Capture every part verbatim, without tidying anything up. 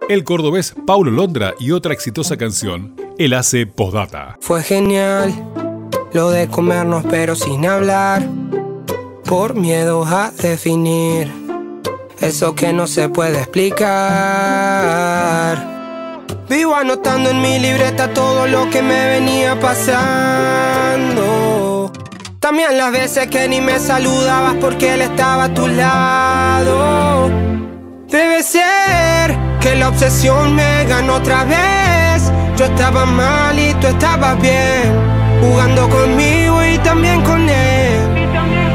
El cordobés Paulo Londra y otra exitosa canción, él hace Postdata. Fue genial lo de comernos pero sin hablar, por miedo a definir eso que no se puede explicar. Vivo anotando en mi libreta todo lo que me venía pasando. También las veces que ni me saludabas porque él estaba a tu lado. Debe ser que la obsesión me ganó otra vez. Yo estaba mal y tú estabas bien, jugando conmigo y también con él.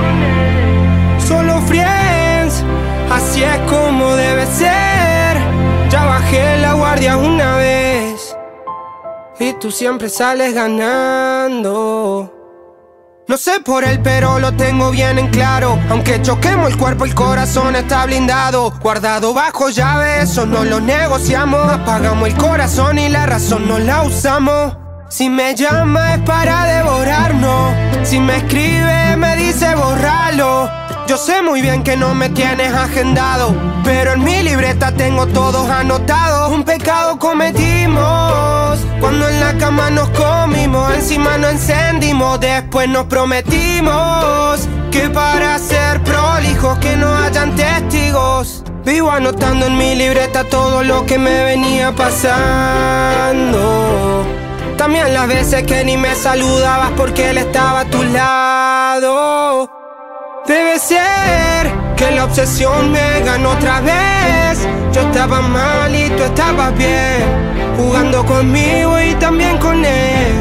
Solo friends, así es como debe ser. Ya bajé la guardia una vez y tú siempre sales ganando. No sé por él, pero lo tengo bien en claro. Aunque choquemos el cuerpo, el corazón está blindado. Guardado bajo llave, eso no lo negociamos. Apagamos el corazón y la razón no la usamos. Si me llama es para devorarnos. Si me escribe me dice borralo. Yo sé muy bien que no me tienes agendado, pero en mi libreta tengo todos anotados. Un pecado cometimos cuando en la cama nos comimos, encima nos encendimos, después nos prometimos que para ser prolijos que no hayan testigos. Vivo anotando en mi libreta todo lo que me venía pasando. También las veces que ni me saludabas porque él estaba a tu lado. Debe ser que la obsesión me ganó otra vez. Yo estaba mal y tú estabas bien, jugando conmigo y también con él.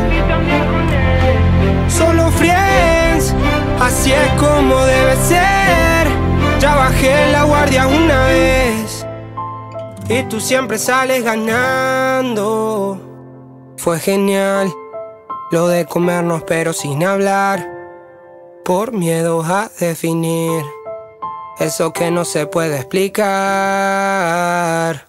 Solo friends, así es como debe ser. Ya bajé la guardia una vez y tú siempre sales ganando. Fue genial lo de comernos pero sin hablar, por miedo a definir eso que no se puede explicar.